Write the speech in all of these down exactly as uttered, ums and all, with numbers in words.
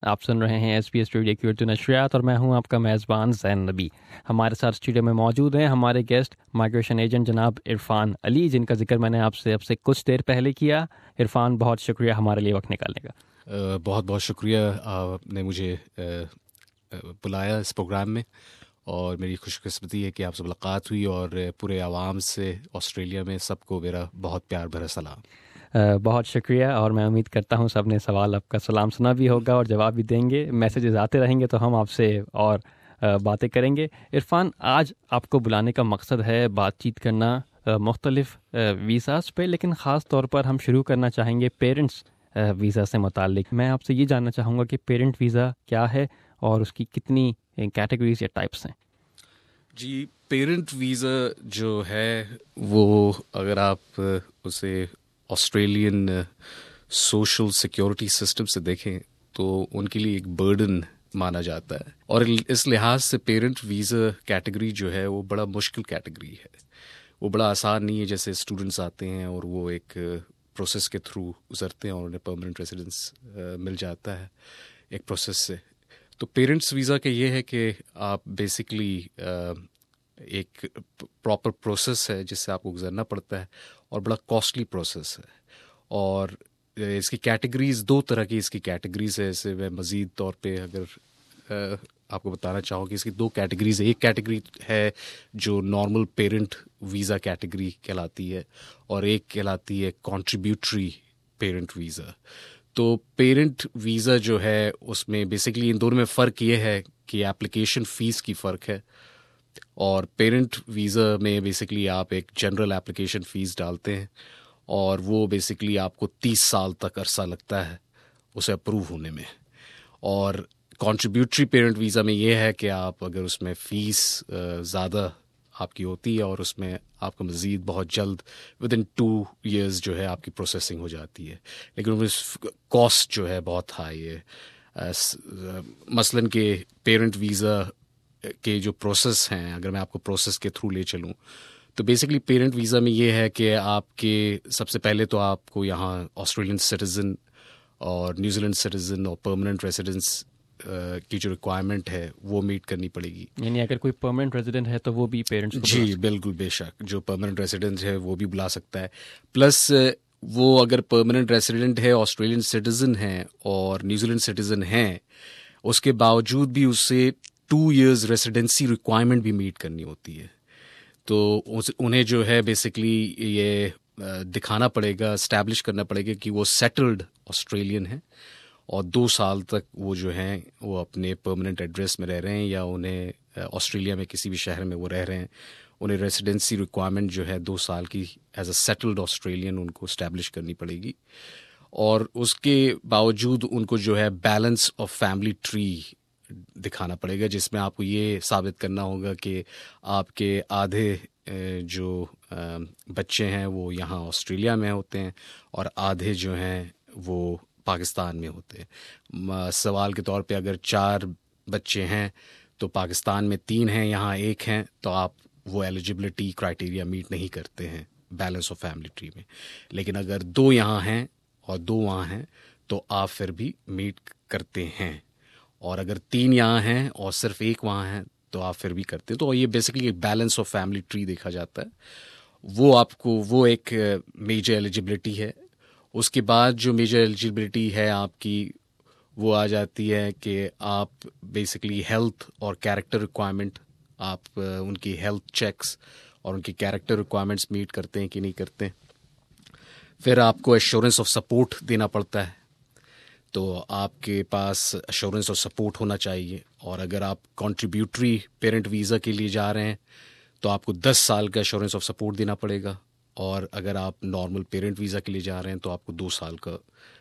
आप सुन रहे हैं एस बी एस रेडियो की उर्दू नशरियात और मैं हूं आपका मेज़बान ज़ैन नबी। हमारे साथ स्टूडियो में मौजूद हैं हमारे गेस्ट माइग्रेशन एजेंट जनाब इरफान अली, जिनका जिक्र मैंने आपसे अब से कुछ देर पहले किया। इरफान, बहुत शुक्रिया हमारे लिए वक्त निकालने का। uh, बहुत बहुत शुक्रिया आपने मुझे uh, बुलाया इस प्रोग्राम में, और मेरी खुशकिस्मती है कि आपसे मुलाकात हुई, और पूरे आवाम से ऑस्ट्रेलिया में सबको मेरा बहुत प्यार भरा सलाम। बहुत शुक्रिया, और मैं उम्मीद करता हूँ सब ने सवाल आपका सलाम सुना भी होगा और जवाब भी देंगे। मैसेजेस आते रहेंगे तो हम आपसे और बातें करेंगे। इरफान, आज आपको बुलाने का मकसद है बातचीत करना मुख्तलिफ वीज़ास पे, लेकिन ख़ास तौर पर हम शुरू करना चाहेंगे पेरेंट्स वीज़ा से मुतालिक। मैं आपसे ये जानना चाहूँगा कि पेरेंट वीज़ा क्या है और उसकी कितनी कैटेगरीज या टाइप्स हैं। जी, पेरेंट वीज़ा जो है वो, अगर आप उसे ऑस्ट्रेलियन सोशल सिक्योरिटी सिस्टम से देखें तो उनके लिए एक बर्डन माना जाता है, और इस लिहाज से पेरेंट वीज़ा कैटेगरी जो है वो बड़ा मुश्किल कैटेगरी है। वो बड़ा आसान नहीं है। जैसे स्टूडेंट्स आते हैं और वो एक प्रोसेस के थ्रू गुजरते हैं और उन्हें परमानेंट रेजिडेंस मिल जाता है एक प्रोसेस से। तो पेरेंट्स वीज़ा का ये है कि आप बेसिकली एक प्रॉपर प्रोसेस है जिससे आपको गुजरना पड़ता है, और बड़ा कॉस्टली प्रोसेस है। और इसकी कैटेगरीज दो तरह की इसकी कैटेगरीज है। इसे मैं मज़ीद तौर पे अगर आपको बताना चाहूँ कि इसकी दो कैटेगरीज है। एक कैटेगरी है जो नॉर्मल पेरेंट वीज़ा कैटेगरी कहलाती है, और एक कहलाती है कंट्रीब्यूटरी पेरेंट वीज़ा। तो पेरेंट वीज़ा जो है उसमें बेसिकली इन दोनों में फ़र्क ये है कि एप्लीकेशन फ़ीस की फ़र्क है। और पेरेंट वीज़ा में बेसिकली आप एक जनरल एप्लीकेशन फ़ीस डालते हैं, और वो बेसिकली आपको तीस साल तक अरसा लगता है उसे अप्रूव होने में। और कंट्रीब्यूटरी पेरेंट वीज़ा में ये है कि आप अगर उसमें फ़ीस ज़्यादा आपकी होती है और उसमें आपका मज़ीद बहुत जल्द विद इन टू ईयर्स जो है आपकी प्रोसेसिंग हो जाती है, लेकिन उसमें कॉस्ट जो है बहुत हाई है। मसलन के पेरेंट वीज़ा के जो प्रोसेस हैं, अगर मैं आपको प्रोसेस के थ्रू ले चलूँ तो बेसिकली पेरेंट वीज़ा में ये है कि आपके सबसे पहले तो आपको यहाँ ऑस्ट्रेलियन सिटीज़न और न्यूजीलैंड सिटीज़न और परमानेंट रेजिडेंस की जो रिक्वायरमेंट है वो मीट करनी पड़ेगी। यानी अगर कोई परमानेंट रेजिडेंट है तो वो भी पेरेंट्स को जी बिल्कुल, बेशक, जो परमानेंट रेजिडेंट है वो भी बुला सकता है। प्लस वो अगर परमानेंट रेजिडेंट है, ऑस्ट्रेलियन सिटीज़न है और न्यूजीलैंड सिटीज़न है, उसके बावजूद भी उसे टू इयर्स रेसिडेंसी रिक्वायरमेंट भी मीट करनी होती है। तो उन्हें जो है बेसिकली ये दिखाना पड़ेगा, इस्टेब्लिश करना पड़ेगा कि वो सेटल्ड ऑस्ट्रेलियन है, और दो साल तक वो जो हैं वो अपने परमानेंट एड्रेस में रह रहे हैं, या उन्हें ऑस्ट्रेलिया में किसी भी शहर में वो रह रहे हैं, उन्हें रेसिडेंसी रिक्वायरमेंट जो है दो साल की एज अ सेटल्ड ऑस्ट्रेलियन उनको इस्टेब्लिश करनी पड़ेगी। और उसके बावजूद उनको जो है बैलेंस ऑफ फैमिली ट्री दिखाना पड़ेगा, जिसमें आपको ये साबित करना होगा कि आपके आधे जो बच्चे हैं वो यहाँ ऑस्ट्रेलिया में होते हैं और आधे जो हैं वो पाकिस्तान में होते हैं। सवाल के तौर पे अगर चार बच्चे हैं तो पाकिस्तान में तीन हैं, यहाँ एक हैं, तो आप वो एलिजिबिलिटी क्राइटेरिया मीट नहीं करते हैं बैलेंस ऑफ फैमिली ट्री में। लेकिन अगर दो यहाँ हैं और दो वहाँ हैं तो आप फिर भी मीट करते हैं, और अगर तीन यहाँ हैं और सिर्फ एक वहाँ है तो आप फिर भी करते हैं। तो ये बेसिकली एक बैलेंस ऑफ फैमिली ट्री देखा जाता है। वो आपको वो एक मेजर एलिजिबिलिटी है। उसके बाद जो मेजर एलिजिबिलिटी है आपकी वो आ जाती है कि आप बेसिकली हेल्थ और कैरेक्टर रिक्वायरमेंट, आप उनकी हेल्थ चेक्स और उनकी कैरेक्टर रिक्वायरमेंट्स मीट करते हैं कि नहीं करते हैं। फिर आपको एश्योरेंस ऑफ सपोर्ट देना पड़ता है, तो आपके पास एश्योरेंस ऑफ सपोर्ट होना चाहिए। और अगर आप कंट्रीब्यूटरी पेरेंट वीज़ा के लिए जा रहे हैं तो आपको दस साल का एश्योरेंस ऑफ सपोर्ट देना पड़ेगा, और अगर आप नॉर्मल पेरेंट वीज़ा के लिए जा रहे हैं तो आपको दो साल का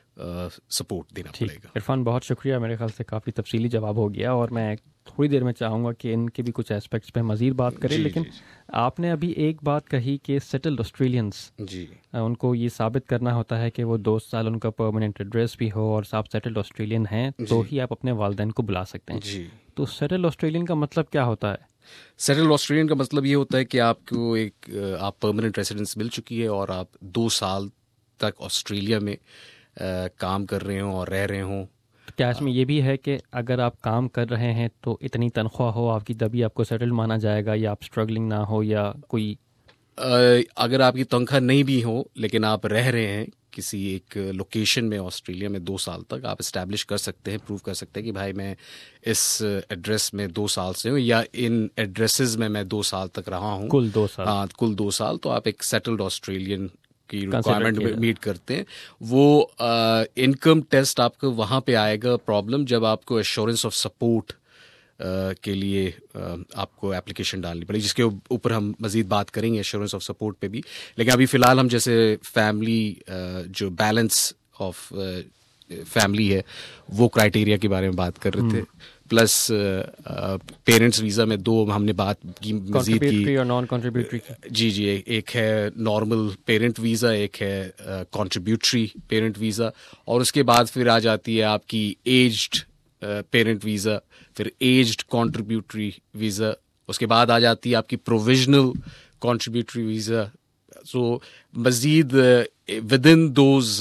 सपोर्ट देना पड़ेगा। इरफान, बहुत शुक्रिया, मेरे ख्याल से काफ़ी तफसीली जवाब हो गया, और मैं थोड़ी देर में चाहूँगा कि इनके भी कुछ एस्पेक्ट्स पे मज़ीद बात करें। जी, लेकिन जी, जी. आपने अभी एक बात कही कि सेटल्ड ऑस्ट्रेलियंस, जी उनको ये साबित करना होता है कि वो दो साल उनका परमानेंट एड्रेस भी हो और आप सेटल्ड ऑस्ट्रेलियन हैं तो ही आप अपने वालिदैन को बुला सकते हैं। जी तो सेटल्ड ऑस्ट्रेलियन का मतलब क्या होता है? सेटल्ड ऑस्ट्रेलियन का मतलब ये होता है कि आपको एक आप परमानेंट रेसिडेंस मिल चुकी है और आप दो साल तक ऑस्ट्रेलिया में आ, काम कर रहे हों और रह रहे हों। क्या इसमें ये भी है कि अगर आप काम कर रहे हैं तो इतनी तनख्वाह हो आपकी तभी आपको सेटल माना जाएगा, या आप स्ट्रगलिंग ना हो या कोई? अगर आपकी तनख्वाह नहीं भी हो लेकिन आप रह रहे हैं किसी एक लोकेशन में ऑस्ट्रेलिया में दो साल तक, आप इस्टेब्लिश कर सकते हैं, प्रूव कर सकते हैं कि भाई मैं इस एड्रेस में दो साल से हूँ या इन एड्रेसेस में मैं दो साल तक रहा हूँ, कुल दो साल। हाँ, कुल दो साल, तो आप एक सेटल्ड ऑस्ट्रेलियन की रिक्वायरमेंट मीट करते हैं। वो इनकम टेस्ट आपको वहाँ पे आएगा प्रॉब्लम जब आपको एश्योरेंस ऑफ सपोर्ट Uh, के लिए uh, आपको एप्लीकेशन डालनी पड़ेगी, जिसके ऊपर हम मज़ीद बात करेंगे एश्योरेंस ऑफ सपोर्ट पे भी। लेकिन अभी फ़िलहाल हम जैसे फैमिली uh, जो बैलेंस ऑफ फैमिली है वो क्राइटेरिया के बारे में बात कर रहे थे। प्लस पेरेंट्स वीज़ा में दो हमने बात की मज़ीद की, और नॉन कंट्रीब्यूटरी। जी जी, एक है नॉर्मल पेरेंट वीज़ा, एक है कंट्रीब्यूटरी पेरेंट वीज़ा, और उसके बाद फिर आ जाती है आपकी एज्ड पेरेंट वीज़ा, फिर एज्ड कंट्रीब्यूटरी वीज़ा, उसके बाद आ जाती है आपकी प्रोविजनल कंट्रीब्यूटरी वीज़ा। सो मज़ीद within those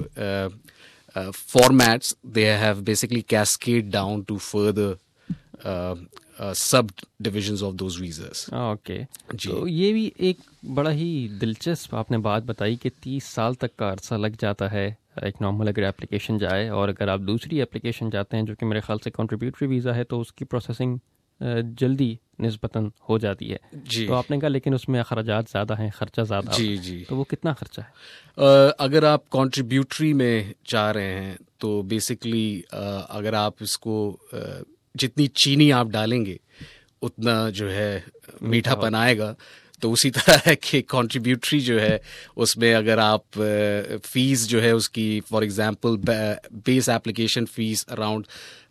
formats they have basically cascade down to further uh, uh, sub divisions of those visas. Okay, तो ये भी एक बड़ा ही दिलचस्प आपने बात बताई कि तीस साल तक का अरसा लग जाता है एक नॉर्मल अगर एप्लीकेशन जाए, और अगर आप दूसरी एप्लीकेशन जाते हैं जो कि मेरे ख्याल से कंट्रीब्यूटरी वीज़ा है तो उसकी प्रोसेसिंग जल्दी निस्बतन हो जाती है। जी। तो आपने कहा लेकिन उसमें अखराजात ज़्यादा हैं, खर्चा ज़्यादा। जी जी। तो वो कितना खर्चा है? uh, अगर आप कंट्रीब्यूटरी में जा रहे हैं तो बेसिकली uh, अगर आप इसको uh, जितनी चीनी आप डालेंगे उतना जो है मीठापन आएगा, तो उसी तरह है कि कंट्रीब्यूटरी जो है उसमें अगर आप फीस जो है उसकी for example base application fees around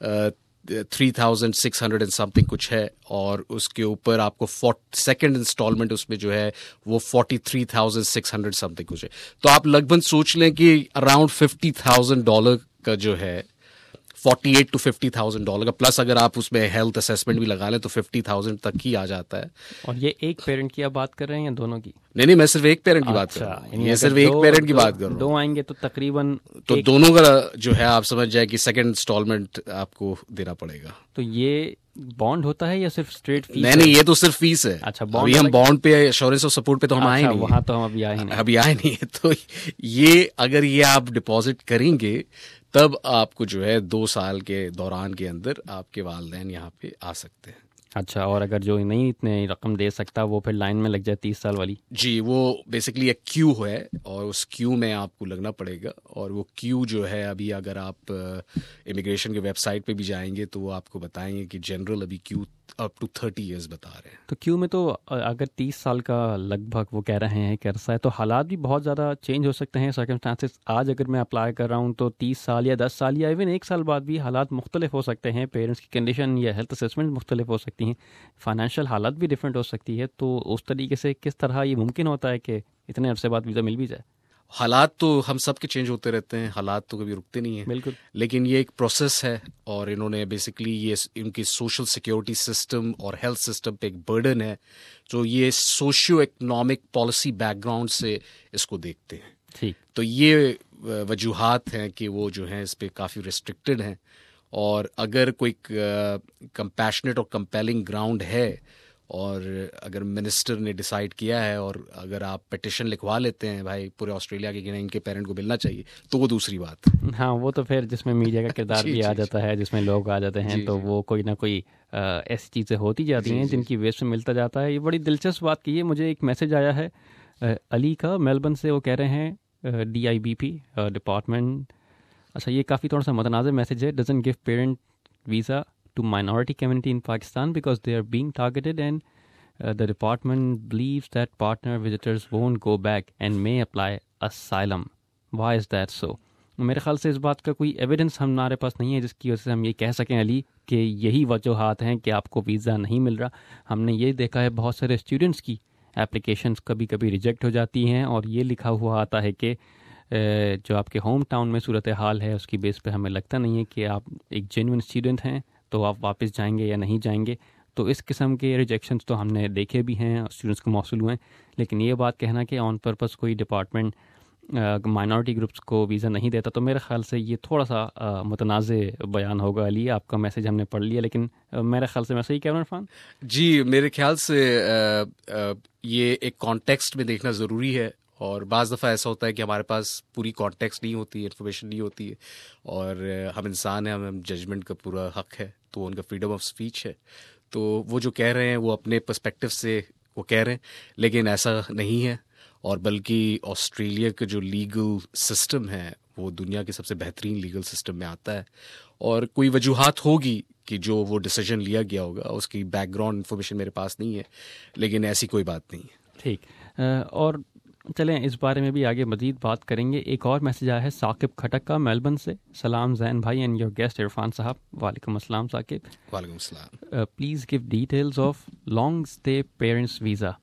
three thousand six hundred and something कुछ है, और उसके ऊपर आपको सेकंड इंस्टॉलमेंट उसमें जो है वो forty three thousand six hundred something कुछ है। तो आप लगभग सोच लें कि अराउंड फिफ्टी थाउजेंड डॉलर का जो है forty eight to fifty thousand dollar का, प्लस अगर आप उसमें हेल्थ असेसमेंट भी लगा लें तो फिफ्टी थाउजेंड तक ही आ जाता है। और ये एक पेरेंट की आप बात कर रहे हैं या दोनों की? नहीं नहीं, मैं सिर्फ एक पेरेंट की बात कर रहा हूँ, ये सिर्फ एक पेरेंट की बात कर रहा हूँ। दो आएंगे तो तकरीबन तो दोनों का जो है आप समझ जाए कि सेकंड इंस्टॉलमेंट आपको देना पड़ेगा। तो ये बॉन्ड होता है या सिर्फ स्ट्रेट फीस? नहीं नहीं, ये तो सिर्फ फीस है। अच्छा, अभी हम बॉन्ड पे एश्योरेंस ऑफ सपोर्ट पे तो हम आए नहीं, वहां तो हम अभी आए नहीं अभी आए नहीं है। तो ये अगर ये आप डिपॉजिट करेंगे तब आपको जो है दो साल के दौरान के अंदर आपके वालिदैन यहाँ पे आ सकते हैं। अच्छा, और अगर जो नहीं इतने रकम दे सकता वो फिर लाइन में लग जाए तीस साल वाली? जी, वो बेसिकली एक क्यू है और उस क्यू में आपको लगना पड़ेगा, और वो क्यू जो है अभी अगर आप इमिग्रेशन के वेबसाइट पे भी जाएंगे तो वो आपको बताएंगे कि जनरल अभी queue up to thirty years बता रहे हैं। तो क्यू में तो अगर तीस साल का लगभग वो कह रहे हैं कि अरसा है, तो हालात भी बहुत ज़्यादा चेंज हो सकते हैं, सर्कमस्टांसेस। आज अगर मैं अप्लाई कर रहा हूँ तो तीस साल या दस साल या इवन एक साल बाद भी हालात मुख्तलिफ हो सकते हैं, पेरेंट्स की कंडीशन या हेल्थ असेसमेंट मुख्तलिफ हो सकती हैं, फाइनेंशियल हालत भी डिफरेंट हो सकती है। तो उस तरीके से किस तरह ये मुमकिन होता है कि इतने अरसे बाद वीज़ा मिल भी जाए? हालात तो हम सब के चेंज होते रहते हैं, हालात तो कभी रुकते नहीं हैं। बिल्कुल। लेकिन ये एक प्रोसेस है, और इन्होंने बेसिकली ये इनकी सोशल सिक्योरिटी सिस्टम और हेल्थ सिस्टम पे एक बर्डन है, तो ये सोशियो इकोनॉमिक पॉलिसी बैकग्राउंड से इसको देखते हैं। ठीक। तो ये वजूहात हैं कि वो जो हैं इस पर काफ़ी रिस्ट्रिक्टेड हैं, और अगर कोई कंपैशनेट और कंपेलिंग ग्राउंड है और अगर मिनिस्टर ने डिसाइड किया है और अगर आप पिटिशन लिखवा लेते हैं भाई पूरे ऑस्ट्रेलिया के कि नहीं इनके पेरेंट को मिलना चाहिए, तो वो दूसरी बात है। हाँ, वो तो फिर जिसमें मीडिया का किरदार भी आ जाता है, जिसमें लोग आ जाते हैं, तो वो कोई ना कोई आ, ऐसी चीज़ें होती जाती हैं जिनकी वेज में मिलता जाता है। ये बड़ी दिलचस्प बात की है। मुझे एक मैसेज आया है आ, अली का, मेलबर्न से। वो कह रहे हैं D I B P department, अच्छा ये काफ़ी थोड़ा सा मतनाज़ मैसेज है, doesn't give parent visa to minority community in Pakistan because they are being targeted, and uh, the department believes that partner visitors won't go back and may apply asylum. Why is that so? मेरे ख्याल से इस बात का कोई evidence हमारे पास नहीं है जिसकी वजह से हम ये कह सकें अली कि यही वजूहात हैं कि आपको वीज़ा नहीं मिल रहा। हमने ये देखा है बहुत सारे स्टूडेंट्स की एप्लीकेशंस कभी कभी रिजेक्ट हो जाती हैं, और ये लिखा हुआ आता है कि जो आपके होम टाउन में सूरत हाल है उसकी बेस पे हमें लगता नहीं है कि आप एक जेन्युइन स्टूडेंट हैं, तो आप वापस जाएंगे या नहीं जाएंगे। तो इस किस्म के रिजेक्शंस तो हमने देखे भी हैं, स्टूडेंट्स को मौसूल हुए हैं। लेकिन ये बात कहना कि ऑन पर्पस कोई डिपार्टमेंट माइनॉरिटी ग्रुप्स को वीज़ा नहीं देता, तो मेरे ख्याल से ये थोड़ा सा uh, मुतनाज़े बयान होगा। अली, आपका मैसेज हमने पढ़ लिया, लेकिन uh, मेरे ख्याल से मैं सही कह रहा हूँ इरफान? जी, मेरे ख्याल से आ, आ, ये एक कॉन्टेक्स्ट में देखना ज़रूरी है, और बाज़ दफ़ा ऐसा होता है कि हमारे पास पूरी कॉन्टेक्स्ट नहीं होती है, इन्फॉर्मेशन नहीं होती है, और हम इंसान हैं, हमें जजमेंट का पूरा हक है, तो उनका फ्रीडम ऑफ स्पीच है, तो वो जो कह रहे हैं वो अपने पर्सपेक्टिव से वो कह रहे हैं, लेकिन ऐसा नहीं है। और बल्कि ऑस्ट्रेलिया का जो लीगल सिस्टम है वो दुनिया के सबसे बेहतरीन लीगल सिस्टम में आता है, और कोई वजूहात होगी कि जो वो डिसीजन लिया गया होगा, उसकी बैकग्राउंड इन्फॉर्मेशन मेरे पास नहीं है, लेकिन ऐसी कोई बात नहीं है। ठीक, और चलें इस बारे में भी आगे मज़ीद बात करेंगे। एक और मैसेज आया है साकिब खटक का मेलबर्न से। सलाम जैन भाई एंड योर गेस्ट इरफान साहब। वालेकुम अस्सलाम साकिब। वालेकुम अस्सलाम। Please give details of long stay parents visa,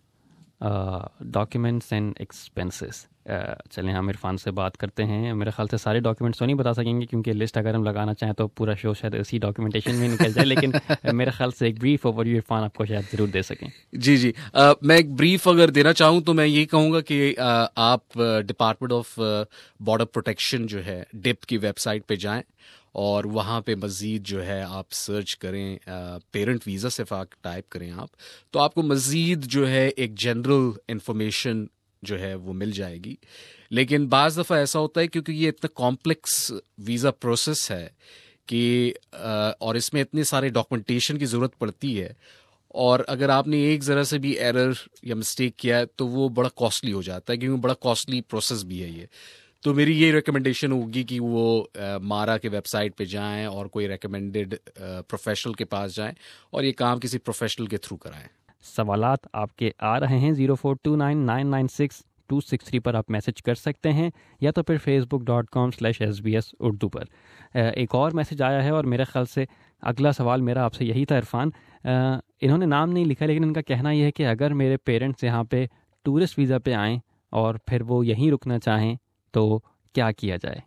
documents and expenses. चलें हम इरफान से बात करते हैं। मेरे ख्याल से सारे डॉक्यूमेंट्स तो नहीं बता सकेंगे, क्योंकि लिस्ट अगर हम लगाना चाहें तो पूरा शो शायद इसी डॉक्यूमेंटेशन में निकल जाए, लेकिन मेरे ख्याल से एक ब्रीफ ओवरव्यू इरफान आपको शायद ज़रूर दे सकें। जी जी, आ, मैं एक ब्रीफ अगर देना चाहूँ तो मैं ये कहूँगा कि आ, आप डिपार्टमेंट ऑफ बॉर्डर प्रोटेक्शन जो है डिप की वेबसाइट पे जाएं, और वहाँ पे मज़ीद जो है आप सर्च करें, पेरेंट वीज़ा सिर्फ आप टाइप करें आप, तो आपको मज़ीद जो है एक जनरल इंफॉर्मेशन जो है वो मिल जाएगी। लेकिन बाज़ दफ़ा ऐसा होता है क्योंकि ये इतना कॉम्प्लेक्स वीज़ा प्रोसेस है कि और इसमें इतने सारे डॉक्यूमेंटेशन की ज़रूरत पड़ती है, और अगर आपने एक ज़रा से भी एरर या मिस्टेक किया है तो वो बड़ा कॉस्टली हो जाता है, क्योंकि बड़ा कॉस्टली प्रोसेस भी है ये। तो मेरी ये रिकमेंडेशन होगी कि वो आ, मारा के वेबसाइट पे जाएं और कोई रिकमेंडेड प्रोफेशनल के पास जाएं, और ये काम किसी प्रोफेशनल के थ्रू कराएं। सवालात आपके आ रहे हैं zero four two nine nine nine six two six three पर आप मैसेज कर सकते हैं, या तो फिर Facebook dot com slash S B S Urdu पर। एक और मैसेज आया है, और मेरे ख्याल से अगला सवाल मेरा आपसे यही था इरफान। इन्होंने नाम नहीं लिखा, लेकिन इनका कहना यह है कि अगर मेरे पेरेंट्स यहाँ पे टूरिस्ट वीज़ा पे आएँ और फिर वो यहीं रुकना चाहें तो क्या किया जाए?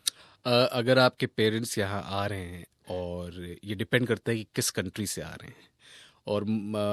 अगर आपके पेरेंट्स यहाँ आ रहे हैं, और ये डिपेंड करता है कि किस कंट्री से आ रहे हैं, और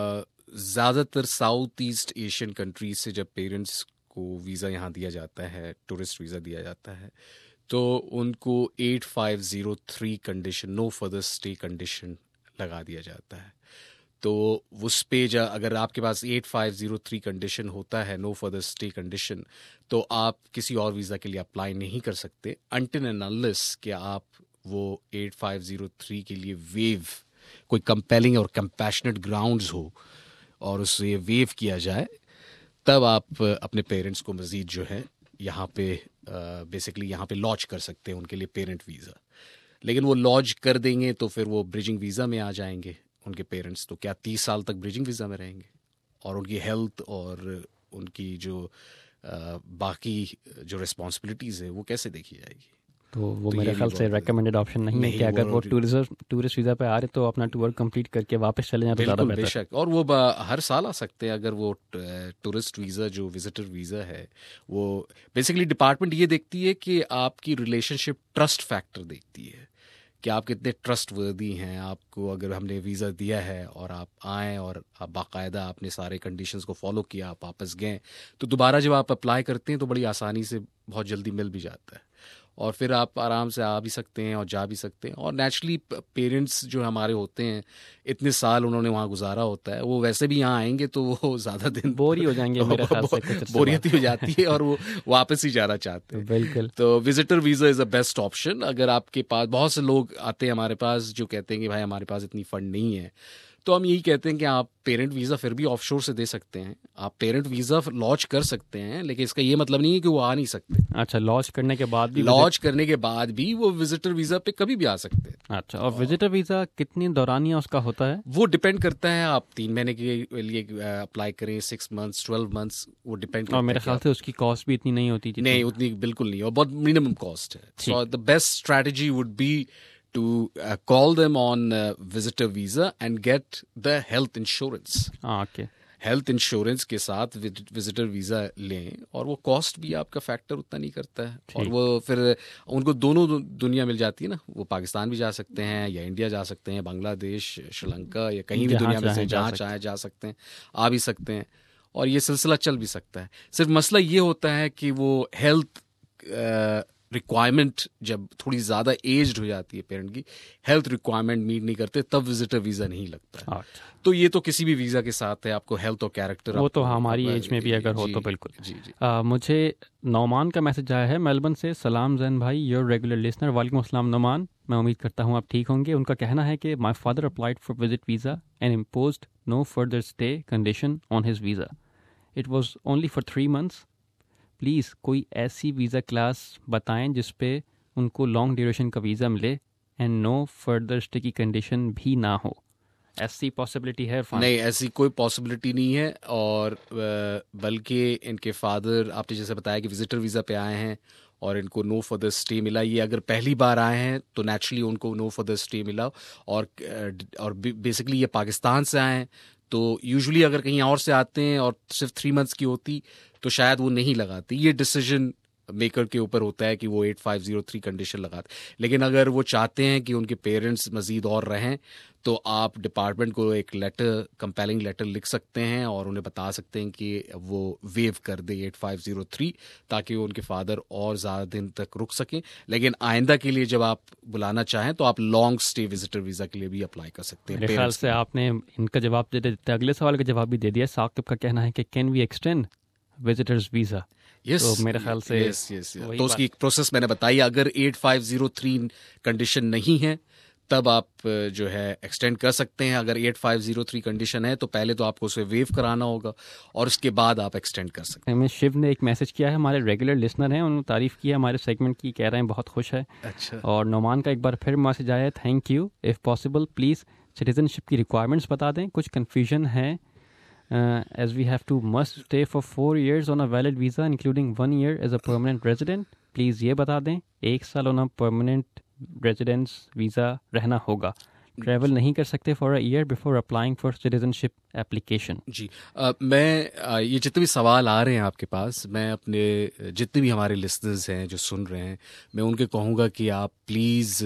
ज़्यादातर साउथ ईस्ट एशियन कंट्रीज से जब पेरेंट्स को वीज़ा यहाँ दिया जाता है, टूरिस्ट वीज़ा दिया जाता है, तो उनको eight five zero three condition, no further stay condition लगा दिया जाता है। तो उस पे जा अगर आपके पास eight five zero three condition होता है, नो फर्दर स्टे कंडीशन, तो आप किसी और वीज़ा के लिए अप्लाई नहीं कर सकते अनटिल एंड अनलेस कि आप वो एट फाइव ज़ीरो थ्री के लिए वेव, कोई कंपेलिंग और कंपैशनेट ग्राउंड्स हो और उससे वेव किया जाए, तब आप अपने पेरेंट्स को मज़ीद जो है यहाँ पे बेसिकली uh, यहाँ पे लॉन्च कर सकते हैं उनके लिए पेरेंट वीज़ा। लेकिन वो लॉन्च कर देंगे तो फिर वो ब्रिजिंग वीज़ा में आ जाएंगे उनके पेरेंट्स, तो क्या तीस साल तक ब्रिजिंग वीज़ा में रहेंगे, और उनकी हेल्थ और उनकी जो आ, बाकी जो रिस्पॉन्सिबिलिटीज़ है वो कैसे देखी जाएगी? तो वो तो मेरे ख्याल से रेकमेंडेड ऑप्शन नहीं, नहीं है कि अगर वो टूरिस्ट टूरिस्ट वीज़ा पे आ रहे तो अपना टूर कंप्लीट करके वापस चले जाए तो ज़्यादा बेहतर। बेशक, और वो हर साल आ सकते हैं। अगर वो टूरिस्ट वीज़ा जो विजिटर वीज़ा है, वो बेसिकली डिपार्टमेंट ये देखती है कि आपकी रिलेशनशिप, ट्रस्ट फैक्टर देखती है कि आप कितने ट्रस्ट वर्दी हैं। आपको अगर हमने वीज़ा दिया है और आप आएँ और आप बाकायदा आपने सारे कंडीशंस को फॉलो किया, आप वापस गए, तो दोबारा जब आप अप्लाई करते हैं तो बड़ी आसानी से बहुत जल्दी मिल भी जाता है, और फिर आप आराम से आ भी सकते हैं और जा भी सकते हैं। और नेचुरली पेरेंट्स जो हमारे होते हैं, इतने साल उन्होंने वहाँ गुजारा होता है, वो वैसे भी यहाँ आएंगे तो वो ज़्यादा दिन बोर ही हो जाएंगे मेरे ख्याल से, कुछ बोरियत ही हो जाती है और वो वापस ही जाना चाहते हैं। बिल्कुल। तो visitor visa is a best option. अगर आपके पास, बहुत से लोग आते हैं हमारे पास जो कहते हैं कि भाई हमारे पास इतनी फंड नहीं है, तो हम यही कहते हैं कि आप पेरेंट वीज़ा फिर भी ऑफशोर से दे सकते हैं। आप पेरेंट वीज़ा लॉन्च कर सकते हैं, लेकिन इसका ये मतलब नहीं है कि वो आ नहीं सकते। अच्छा, लॉन्च करने के बाद भी लॉन्च करने के बाद भी वो विजिटर वीज़ा पे कभी भी आ सकते हैं। अच्छा, और विजिटर वीज़ा कितनी दौरानिया उसका होता है? वो डिपेंड करता है, आप तीन महीने के लिए अप्लाई करें, सिक्स मंथ्स, ट्वेल्व मंथ्स, वो डिपेंड करता है। और मेरे ख्याल से उसकी कॉस्ट भी इतनी नहीं होती। नहीं, उतनी बिल्कुल नहीं, और बहुत मिनिमम कॉस्ट है। So the best strategy would be to uh, call them on uh, visitor visa and get the health insurance. ah, okay. Health insurance के साथ विजिटर वीज़ा लें, और वो कॉस्ट भी आपका फैक्टर उतना नहीं करता है, और वो फिर उनको दोनों दुनिया मिल जाती है ना। वो पाकिस्तान भी जा सकते हैं, या इंडिया जा सकते हैं, बांग्लादेश, श्रीलंका, या कहीं भी दुनिया में से जहाँ चाहे जा सकते हैं, आ भी सकते हैं, और ये सिलसिला चल भी सकता है। सिर्फ मसला ये होता है कि वो हेल्थ रिक्वायरमेंट जब थोड़ी ज़्यादा एज्ड हो जाती है पेरेंट की, हेल्थ रिक्वायरमेंट मीट नहीं करते, तब विजिटर वीज़ा नहीं लगता है। तो ये तो किसी भी वीज़ा के साथ है, आपको हेल्थ और कैरेक्टर, वो तो हमारी एज में भी अगर हो तो बिल्कुल। जी जी। आ, मुझे नौमान का मैसेज आया है मेलबर्न से। सलाम जैन भाई, योर रेगुलर लिसनर। वालेकुम अस्सलाम नौमान, मैं उम्मीद करता हूँ आप ठीक होंगे। उनका कहना है कि my father applied for visit visa and imposed no further stay condition on his visa. It was only for three months. Please कोई ऐसी वीज़ा क्लास बताएं जिस पे उनको लॉन्ग ड्यूरेशन का वीज़ा मिले एंड नो फर्दर स्टे की condition भी ना हो। ऐसी पॉसिबिलिटी है? नहीं, ऐसी कोई पॉसिबिलिटी नहीं है। और बल्कि इनके फादर, आपने जैसे बताया कि विजिटर वीज़ा पे आए हैं और इनको नो फर्दर स्टे मिला, ये अगर पहली बार आए हैं तो नेचुरली उनको नो फर्दर स्टे मिला। और और बेसिकली ये पाकिस्तान से आए हैं, तो यूजुअली अगर कहीं और से आते हैं और सिर्फ थ्री मंथ्स की होती तो शायद वो नहीं लगाती। ये डिसीजन मेकर के ऊपर होता है कि वो eight five zero three condition लगाते। लेकिन अगर वो चाहते हैं कि उनके पेरेंट्स मज़ीद और रहें, तो आप डिपार्टमेंट को एक लेटर, कंपेलिंग लेटर लिख सकते हैं और उन्हें बता सकते हैं कि वो वेव कर दे एट फाइव ज़ीरो थ्री, ताकि उनके फादर और ज़्यादा दिन तक रुक सकें। लेकिन आइंदा के लिए जब आप बुलाना चाहें तो आप लॉन्ग स्टे विजिटर वीज़ा के लिए भी अप्लाई कर सकते हैं। मेरे ख्याल से आपने इनका जवाब दे देते, अगले सवाल का जवाब भी दे दिया। साकिब का कहना है कि can we extend visitors visa? Yes, तो मेरे ख्याल से yes, yes, yes. तो उसकी प्रोसेस मैंने बताई। अगर eight five zero three condition नहीं है तब आप जो है एक्सटेंड कर सकते हैं। अगर eight five zero three condition है तो पहले तो आपको उसे वेव कराना होगा और उसके बाद आप एक्सटेंड कर सकते हैं। हमें शिव ने एक मैसेज किया है, हमारे रेगुलर लिसनर हैं, उन्होंने तारीफ की है हमारे सेगमेंट की, कह रहे हैं बहुत खुश है। अच्छा। और नौमान का एक बार फिर मैसेज आया है, thank you, if possible please citizenship की रिक्वायरमेंट्स बता दें, कुछ कन्फ्यूजन है। Uh, as we have to must stay for four years on a valid visa including one year as a permanent resident. Please ये बता दें, एक साल on a permanent residence visa रहना होगा, ट्रैवल नहीं कर सकते for a year before applying for citizenship application. जी, uh, मैं uh, ये जितने भी सवाल आ रहे हैं आपके पास, मैं अपने जितने भी हमारे लिसनर्स हैं जो सुन रहे हैं, मैं उनके कहूँगा कि आप please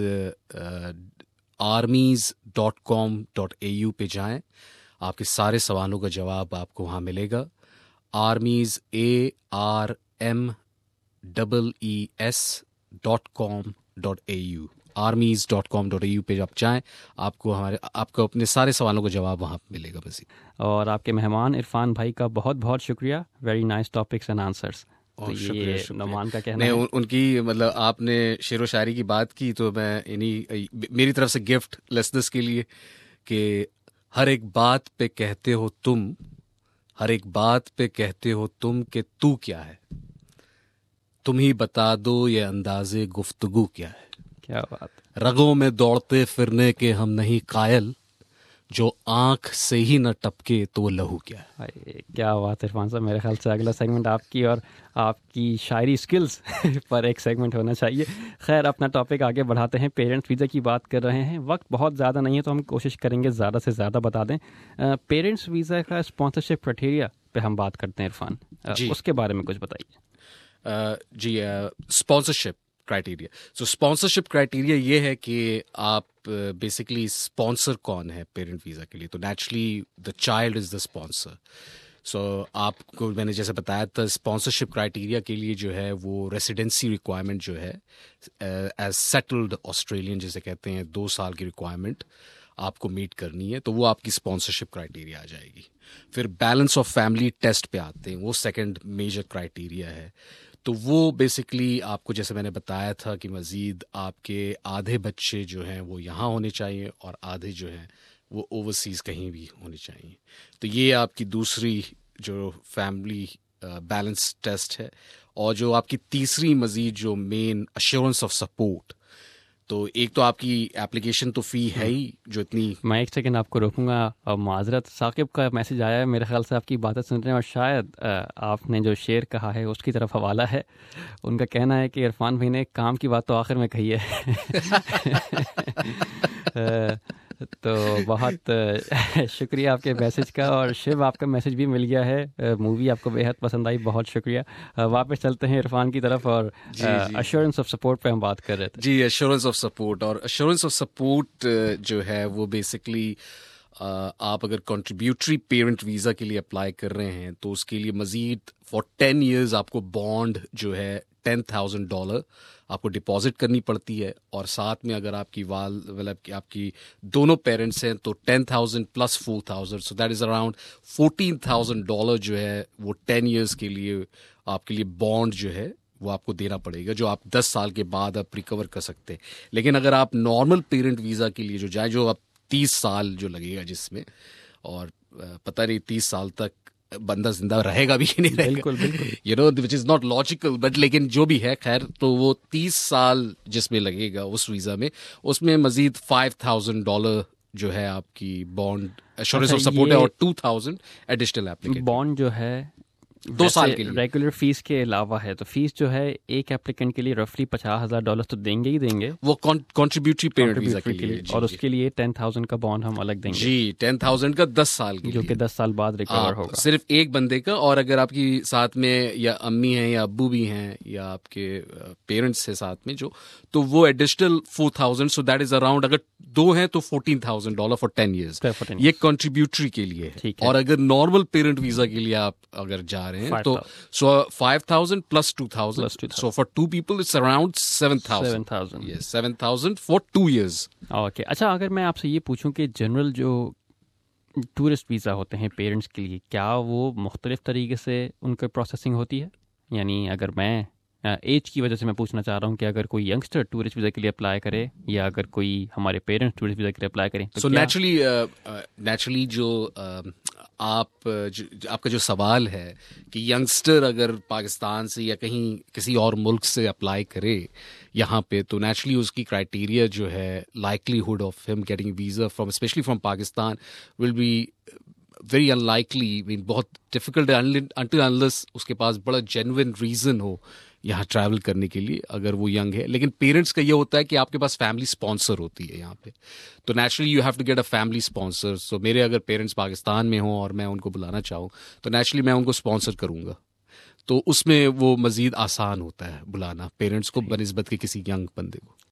Armees dot com dot A U पे जाएँ। आपके सारे सवालों का जवाब आपको वहाँ मिलेगा। Armees A R M double E S dot com dot A U Armees dot com dot A U पे आप जाएँ, आपको हमारे आपको अपने सारे सवालों का जवाब वहाँ मिलेगा मज़ीद। और आपके मेहमान इरफान भाई का बहुत बहुत शुक्रिया, very nice topics and answers. और तो शुक्रिया, ये शुक्रिया। नौमान का कहना है उन, उनकी मतलब आपने शेर व शायरी की बात की तो मैं इन्हीं मेरी तरफ से गिफ्ट लिसनर्स के लिए कि हर एक बात पे कहते हो तुम, हर एक बात पे कहते हो तुम कि तू क्या है, तुम ही बता दो ये अंदाजे गुफ्तगू क्या है। क्या बात। रगों में दौड़ते फिरने के हम नहीं कायल, जो आंख से ही न टपके तो वो लहू क्या है। क्या बात इरफान साहब, मेरे ख्याल से अगला सेगमेंट आपकी और आपकी शायरी स्किल्स पर एक सेगमेंट होना चाहिए। खैर, अपना टॉपिक आगे बढ़ाते हैं। पेरेंट्स वीज़ा की बात कर रहे हैं, वक्त बहुत ज़्यादा नहीं है तो हम कोशिश करेंगे ज़्यादा से ज़्यादा बता दें। पेरेंट्स वीज़ा का स्पॉन्सरशिप क्राइटेरिया पे हम बात करते हैं इरफान, उसके बारे में कुछ बताइए। जी, sponsorship criteria, so sponsorship criteria ये है कि आप बेसिकली uh, स्पॉन्सर कौन है पेरेंट वीज़ा के लिए, तो naturally the child is the sponsor. So आपको मैंने जैसे बताया था, स्पॉन्सरशिप क्राइटेरिया के लिए जो है वो रेसिडेंसी रिक्वायरमेंट जो है एज सेटल्ड ऑस्ट्रेलियन जिसे कहते हैं, दो साल की रिक्वायरमेंट आपको मीट करनी है, तो वो आपकी स्पॉन्सरशिप क्राइटेरिया आ जाएगी। फिर बैलेंस ऑफ फैमिली टेस्ट पे आते हैं, वो सेकंड मेजर क्राइटेरिया है। तो वो बेसिकली आपको जैसे मैंने बताया था कि मज़ीद आपके आधे बच्चे जो हैं वो यहाँ होने चाहिए और आधे जो हैं वो ओवरसीज़ कहीं भी होने चाहिए। तो ये आपकी दूसरी जो फैमिली बैलेंस टेस्ट है। और जो आपकी तीसरी मज़ीद जो मेन अश्योरेंस ऑफ सपोर्ट, तो एक तो आपकी एप्लीकेशन तो फ़ी है ही जो इतनी। मैं एक सेकंड आपको रोकूंगा और माजरत, साकिब का मैसेज आया है, मेरे ख्याल से आपकी बातें सुन रहे हैं और शायद आपने जो शेर कहा है उसकी तरफ हवाला है। उनका कहना है कि इरफान भाई ने काम की बात तो आखिर में कही है। तो बहुत शुक्रिया आपके मैसेज का। और शिव, आपका मैसेज भी मिल गया है, मूवी आपको बेहद पसंद आई, बहुत शुक्रिया। वापस चलते हैं इरफान की तरफ और अश्योरेंस ऑफ सपोर्ट पे हम बात कर रहे थे। जी, अश्योरेंस ऑफ सपोर्ट। और अश्योरेंस ऑफ सपोर्ट जो है वो बेसिकली आप अगर कंट्रीब्यूटरी पेरेंट वीज़ा के लिए अप्लाई कर रहे हैं तो उसके लिए मज़ीद फॉर टेन ईयर्स आपको बॉन्ड जो है टेन थाउजेंड डॉलर आपको डिपॉजिट करनी पड़ती है, और साथ में अगर आपकी वाल मतलब कि आपकी दोनों पेरेंट्स हैं तो टेन थाउजेंड plus four thousand, so that is around fourteen thousand dollar जो है वो टेन ईयर्स के लिए आपके लिए बॉन्ड जो है वो आपको देना पड़ेगा, जो आप दस साल के बाद आप रिकवर कर सकते हैं। लेकिन अगर आप नॉर्मल पेरेंट वीज़ा के लिए जो जाए, जो आप तीस साल जो लगेगा जिसमें, और पता नहीं तीस साल तक बंदा जिंदा रहेगा भी कि नहीं रहेगा, बिल्कुल बिल्कुल, you know which is not logical, but लेकिन जो भी है खैर, तो वो तीस साल जिसमें लगेगा उस वीज़ा में, उसमें मजीद फाइव थाउजेंड डॉलर जो है आपकी बॉन्ड एश्योरेंस ऑफ सपोर्ट है, और two thousand additional applicant bond जो है दो साल के लिए रेगुलर फीस के अलावा है। तो फीस जो है एक एप्लीकेंट के लिए रफली पचास हजार डॉलर तो देंगे ही देंगे, वो कंट्रीब्यूटरी पेरेंट वीजा के लिए, और जी, उसके लिए टेन थाउजेंड का बॉन्ड हम अलग देंगे जी, टेन थाउजेंड का दस साल के जो कि दस साल बाद रिकवर होगा, सिर्फ एक बंदे का। और अगर आपकी साथ में या अम्मी हैं या अब्बू भी हैं या आपके पेरेंट्स हैं साथ में जो, तो वो additional four thousand, so that is around, अगर दो हैं तो fourteen thousand dollar for ten years, ये कंट्रीब्यूटरी के लिए है। और अगर नॉर्मल पेरेंट वीजा के लिए आप अगर जा रहे हैं तो so five thousand plus two thousand. Plus two thousand. So for two people, it's around seven thousand. Seven thousand. Yes, seven thousand for two years. Okay. अच्छा, अगर मैं आपसे ये पूछूं कि जनरल जो टूरिस्ट वीज़ा होते हैं पेरेंट्स के लिए, क्या वो मुख्तलिफ तरीके से उनकी प्रोसेसिंग होती है? यानी अगर मैं एज की वजह से मैं पूछना चाह रहा हूँ कि अगर कोई यंगस्टर टूरिस्ट वीज़ा के लिए अप्लाई करे या अगर कोई हमारे पेरेंट्स टूरिस्ट वीज़ा के लिए अप्लाई करें, सो नेचुरली नेचुरली जो uh, आप जो, आपका जो सवाल है कि यंगस्टर अगर पाकिस्तान से या कहीं किसी और मुल्क से अप्लाई करे यहाँ पे, तो नेचुरली उसकी क्राइटेरिया जो है likelihood of him getting visa from especially from Pakistan will be very unlikely, mean बहुत डिफिकल्ट अनटिल अनलेस उसके पास बड़ा जेन्युइन रीज़न हो यहाँ ट्रैवल करने के लिए, अगर वो यंग है। लेकिन पेरेंट्स का ये होता है कि आपके पास फैमिली स्पॉन्सर होती है यहाँ पे, तो naturally you have to get a family sponsor. So मेरे अगर पेरेंट्स पाकिस्तान में हों और मैं उनको बुलाना चाहूँ तो नेचुरली मैं उनको स्पॉन्सर करूँगा, तो उसमें वो मज़ीद आसान होता है बुलाना पेरेंट्स को बनिस्बत के किसी यंग बंदे को।